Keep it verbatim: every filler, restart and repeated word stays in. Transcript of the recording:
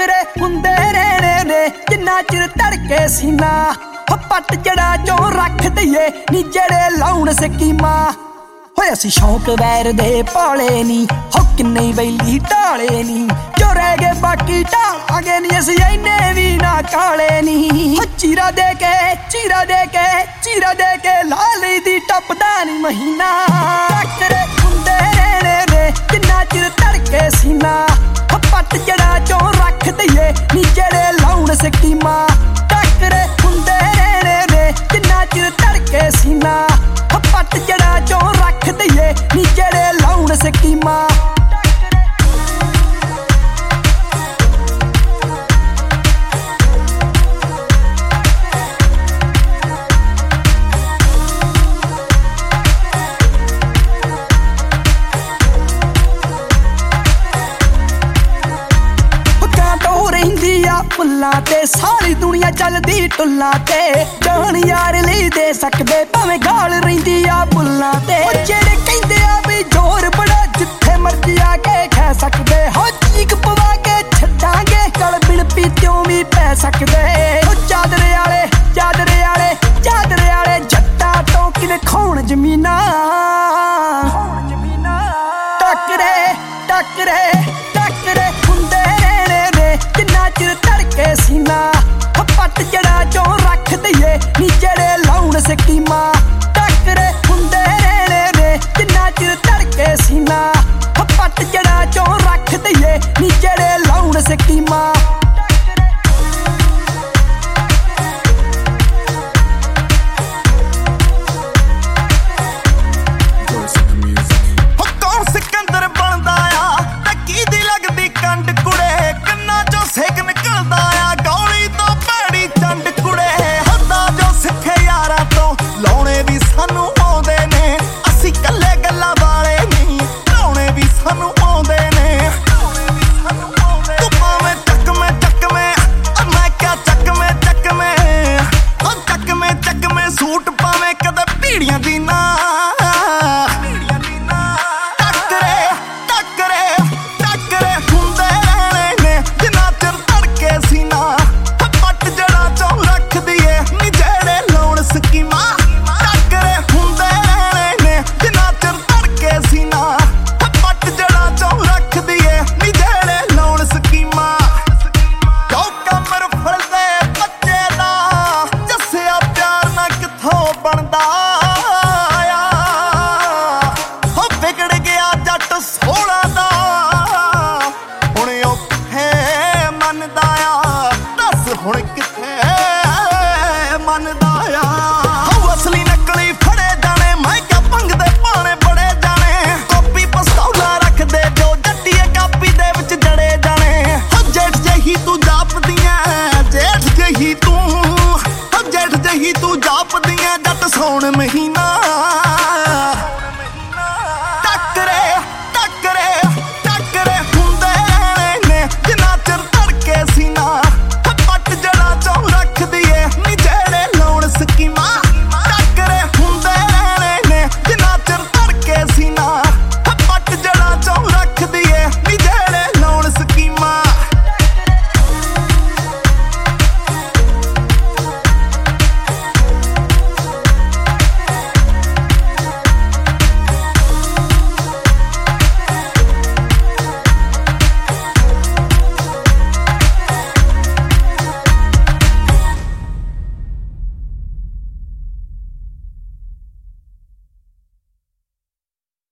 ਟੱਕਰੇ ਹੁੰਦੇ ਰਹਿਣੇ ਨੇ ਜਿੰਨਾ ਚਿਰ ਧੜਕੇ ਸੀਨਾ ਪੱਟ ਜੜਾ ਚੋਂ ਰੱਖ ਦਈਏ ਨੀ ਜਿਹੜੇ ਲਾਉਣ ਸਕੀਮਾਂ ਹੋਏ ਅਸੀਂ ਸ਼ੌਂਕ ਵੈਰ ਦੇ ਪਾਲੇ ਨੀ ਹੋ ਕਿੰਨੇ ਬੈਲੀ ਢਾਲੇ ਨੀ ਜੋ ਰਹਿ ਗਏ ਬਾਕੀ ਢਾਲਾਂਗੇ ਨੀ ਅਸੀਂ ਇੰਨੇ ਵੀ ਨਾ ਕਾਲੇ ਨੀ ਚੀਰਾ ਦੇ ਕੇ ਚੀਰਾ ਦੇ ਕੇ ਚੀਰਾ ਦੇ ਕੇ ਲਾਲੀ ਦੀ ਟੱਪਦਾ ਨੀ ਮਹੀਨਾ ਟੱਕਰੇ ਹੁੰਦੇ ਰਹਿਣੇ ਨੇ ਜਿੰਨਾ ਚਿਰ ਧੜਕੇ ਸੀਨਾ ਪੱਟ ਜੜਾ ਚੋਂ ਰੱਖ ਦਈਏ ਨੀ ਜਿਹੜੇ ਲਾਉਣ ਸਕੀਮਾਂ ਟੱਕਰੇ ਹੁੰਦੇ ਰਹਿਣੇ ਨੇ ਜਿੰਨਾ ਚਿਰ ਧੜਕੇ ਸੀਨਾ ਪੱਟ ਜੜਾ ਚੋਂ ਰੱਖ ਦਈਏ ਨੀ ਜਿਹੜੇ ਲਾਉਣ ਸਕੀਮਾਂ ਫੁੱਲਾਂ ਤੇ ਸਾਰੀ ਦੁਨੀਆ ਚੱਲਦੀ ਟੁੱਲਾਂ ਤੇ ਜਾਨ ਯਾਰ ਲਈ ਦੇ ਸਕਦੇ ਭਾਵੇਂ ਗਾਲ ਰਹਿੰਦੀ ਆ ਬੁੱਲਾਂ ਤੇ ਜਿਹੜੇ ਕਹਿੰਦੇ ਆ ਵੀ ਜ਼ੋਰ ਬੜਾ ਜਿੱਥੇ ਮਰਜੀ ਆ ਕੇ ਖੈ ਸਕਦੇ ਹੋ ਚੀਕ ਪਵਾ ਕੇ ਛੱਡਾਂਗੇ ਗਲ ਬਿਨ ਪੀਤਿਓਂ ਵੀ ਪੈ ਸਕਦੇ ਹੋ ਚਾਦਰੇ ਵਾਲੇ ਚਾਦਰੇ ਵਾਲੇ ਚਾਦਰੇ ਵਾਲੇ ਜੱਟਾਂ ਤੋਂ ਕਿਵੇਂ ਖੋਣ ਜ਼ਮੀਨਾਂ ਟੱਕਰੇ ਟੱਕਰੇ ਟੱਕਰੇ ਹੁੰਦੇ ਰਹਿਣੇ ਨੇ ਜਿੰਨਾ ਚਿਰ ਧੜਕੇ ਸੀਨਾ ਪੱਟ ਜੜਾ ਚੋਂ ਰੱਖ ਦਈਏ ਨੀ ਜਿਹੜੇ ਲਾਉਣ ਸਕੀਮਾਂ ਟੱਕਰੇ ਹੁੰਦੇ ਰਹਿਣੇ ਨੇ ਜਿੰਨਾ ਚਿਰ ਧੜਕੇ ਸੀਨਾ ਪੱਟ ਜੜਾ ਚੋਂ ਰੱਖ ਦਈਏ ਨੀ ਜਿਹੜੇ ਲਾਉਣ ਸਕੀਮਾਂ ਸੂਟ ਪਾਵੇਂ ਕਦੇ ਪੀੜੀਆਂ ਦੀ ਨਾ ਟੱਕਰੇ ਟੱਕਰੇ ਟੱਕਰੇ ਹੁੰਦੇ ਰਹਿਣੇ ਨੇ ਜਿੰਨਾ ਚਿਰ ਧੜਕੇ ਸੀਨਾ ਪੱਟ ਜੜਾ ਚੋਂ ਰੱਖ ਦਈਏ ਨੀ ਜਿਹੜੇ ਲਾਉਣ ਸਕੀਮਾਂ ਟੱਕਰੇ ਹੁੰਦੇ ਰਹਿਣੇ ਨੇ ਜਿੰਨਾ ਚਿਰ ਧੜਕੇ ਸੀਨਾ ਪੱਟ ਜੜਾ ਚੋਂ ਰੱਖ ਦਈਏ ਨੀ ਜਿਹੜੇ ਲਾਉਣ ਸਕੀਮਾਂ ਜੋ ਕਮਰ ਫੜਦੇ ਬੱਚੇ ਦਾ ਜੱਸਿਆ ਪਿਆਰ ਨਾ ਕਿੱਥੋਂ ਬਣਦਾ ਆ ਹੋ ਵਿਗੜ ਗਿਆ ਜੱਟ ਸੋਹਣਾ ਦਾ ਹੁਣ ਉਹ ਕਿੱਥੇ ਮੰਨਦਾ ਆ ਦੱਸ ਹੁਣ ਕਿੱਥੇ ਮੰਨਦਾ ਆ ਹੋ ਅਸਲੀ ਨਕਲੀ ਫੜੇ ਜਾਣੇ ਮੈਂ ਕਿਆ ਭੰਗਦੇ ਪਾਣੇ ਬੜੇ ਜਾਣੇ ਕਾਪੀ ਪਸਤੌਲਾ ਰੱਖਦੇ ਜੋ ਜੱਟੀਏ ਕਾਪੀ ਦੇ ਵਿੱਚ ਜੜੇ ਜਾਣੇ ਹੋ ਜੇਠ ਜਿਹੀ ਤੂੰ ਜਾਪਦੀਆਂ ਜੇਠ ਜਿਹੀ ਤੂੰ ਹੋ ਜੇਠ ਜਿਹੀ ਤੂੰ ਜਾਪਦੀਆਂ ਜੱਟ ਸੌਣ ਮਹੀਨੇ